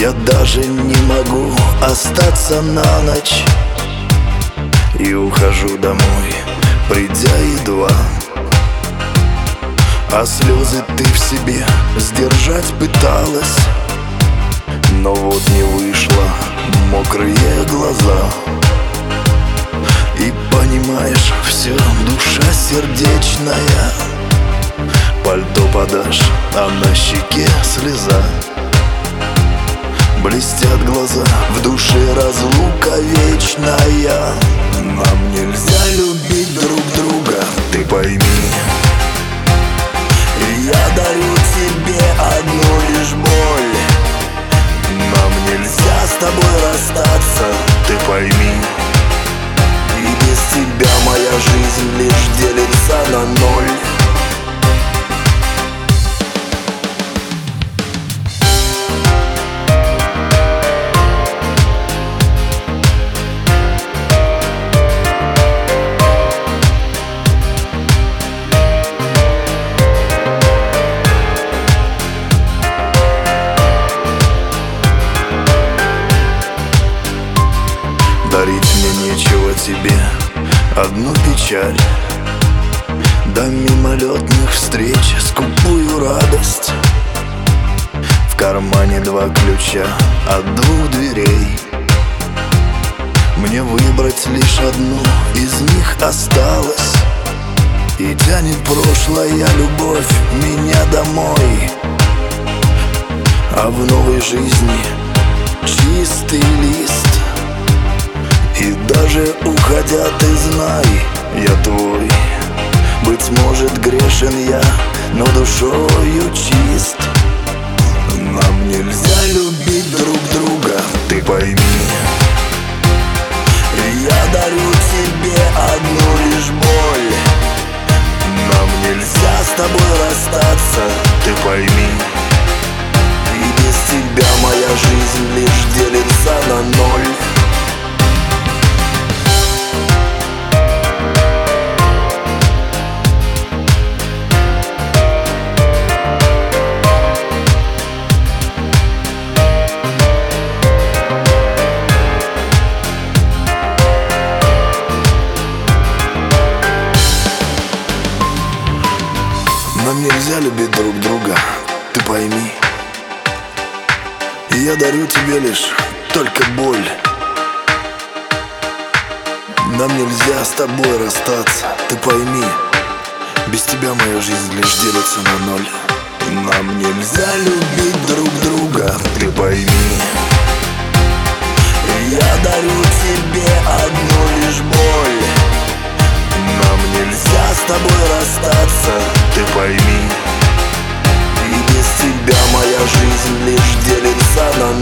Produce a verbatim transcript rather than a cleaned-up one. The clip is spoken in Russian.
Я даже не могу остаться на ночь и ухожу домой, придя едва. А слезы ты в себе сдержать пыталась, но вот не вышло, мокрые глаза. И понимаешь, все, душа сердечная, пальто подашь, а на щеке слеза. Блестят глаза, в душе разлука вечная. Нам нельзя любить друг друга, ты пойми. Я дарю тебе одну лишь боль. Нам нельзя с тобой расстаться, ты пойми. И без тебя моя жизнь лишь делится на ноль. Дарить мне нечего тебе, одну печаль, до мимолетных встреч скупую радость. В кармане два ключа от двух дверей. Мне выбрать лишь одну из них осталось. И тянет прошлая любовь меня домой. А в новой жизни чистый лист. И даже уходя, ты знай, я твой. Быть может, грешен я, но душою чист. Нам нельзя любить друг друга, ты пойми. Я дарю тебе одну лишь боль. Нам нельзя с тобой расстаться, ты пойми. И без тебя моя жизнь лишь делится на ноль. Нам нельзя любить друг друга, ты пойми. И я дарю тебе лишь только боль. Нам нельзя с тобой расстаться, ты пойми. Без тебя моя жизнь лишь делится на ноль. Нам нельзя любить друг друга, ты пойми. Я дарю тебе одну лишь боль. Нам нельзя с тобой расстаться, ты пойми. И без тебя моя жизнь лишь делится на